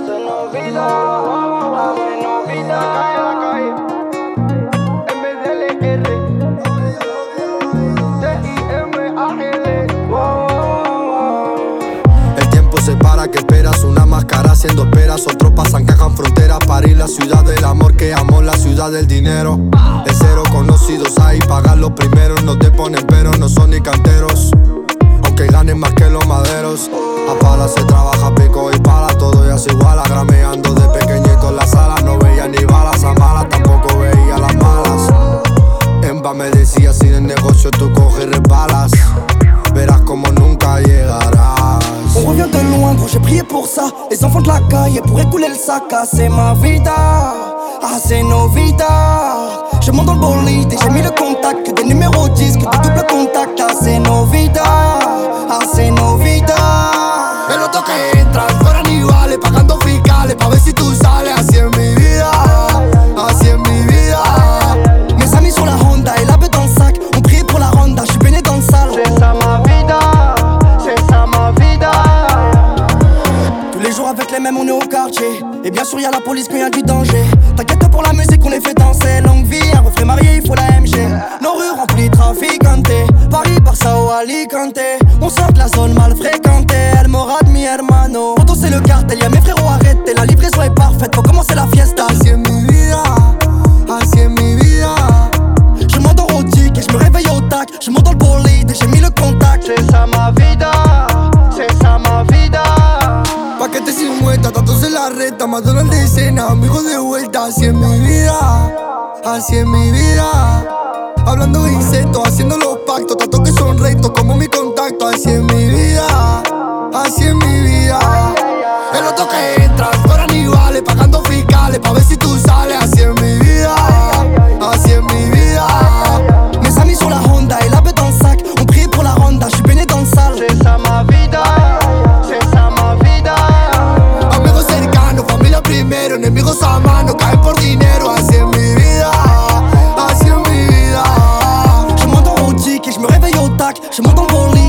Hacernos vida, hacernos vida. Calle, en vez de LR, TIMAGL. El tiempo se para, que esperas una máscara haciendo esperas. Otros pasan, cajan fronteras para ir la ciudad del amor que amo, la ciudad del dinero. De cero conocidos ahí, pagar los primeros. No te ponen pero, no son ni canteros, aunque ganen más que los maderos. A pala se trabaja, pico y pala, todo ya se iguala. Grameando de pequeñito en la sala, no veía ni balas a malas, tampoco veía las malas. Emba me decía, si en el negocio tú coges y resbalas, verás como nunca llegarás. On revient de loin, gros, j'ai prié pour ça. Les enfants de la caille pourraient couler le sac. Ah, c'est ma vida, ah, c'est nos vidas. Je monte dans le bolide et j'ai mis le contact. Que des numéros 10, que des doubles contacts. Ah, c'est nos vidas, ah, c'est nos vidas. El otro que entras fueran iguales, pagando fiscales pa' ver si tú sales. Así es mi vida, así es mi vida. Mes amis sur la Honda et la bête dans le sac. On prie pour la Honda, j'suis baigné dans le sale. C'est ça ma vida, c'est ça ma vida. Tous les jours avec les mêmes on est au quartier. Et bien sûr y'a la police quand y'a du danger. T'inquiète pour la musique on les fait danser. Longue vie, un refrain marié il faut la MG. Nos rues remplies de traficantés. Paris, Barça ou Alicante. On sort de la zone mal fréquentée. El Morad, mi hermano. Poto c'est le cartel, y'a mes frérots arrêtés. La livraison est parfaite, faut commencer la fiesta. Así es mi vida, así es mi vida. Je m'endors au tic et je me réveille au tac. Je monte dans le bolide et j'ai mis le contact. C'est ça ma vida, c'est ça ma vida. Paquete sin vuelta, tantos en la reta, McDonald's de escena, amigos de vuelta. Así es mi vida, así es mi vida. Hablando de insectos, haciendo los pactos, tantos que son rectos como mi contacto. Así es mi vida, así es mi vida. El otro que entras fueran iguales, pagando fiscales pa' ver si tú sales. Así es mi vida, así es mi vida. Mes amis sur la Honda et la bête dans le sac. On prie pour la Honda, j'suis baigné dans le sale. C'est ça ma vida, c'est ça ma vida. Amigos cercanos, familia primero, enemigos a mano, caen por dinero. Así es mi vida, así es mi vida. Je m'endors au tic et je me réveille au tac. Je monte dans le bolide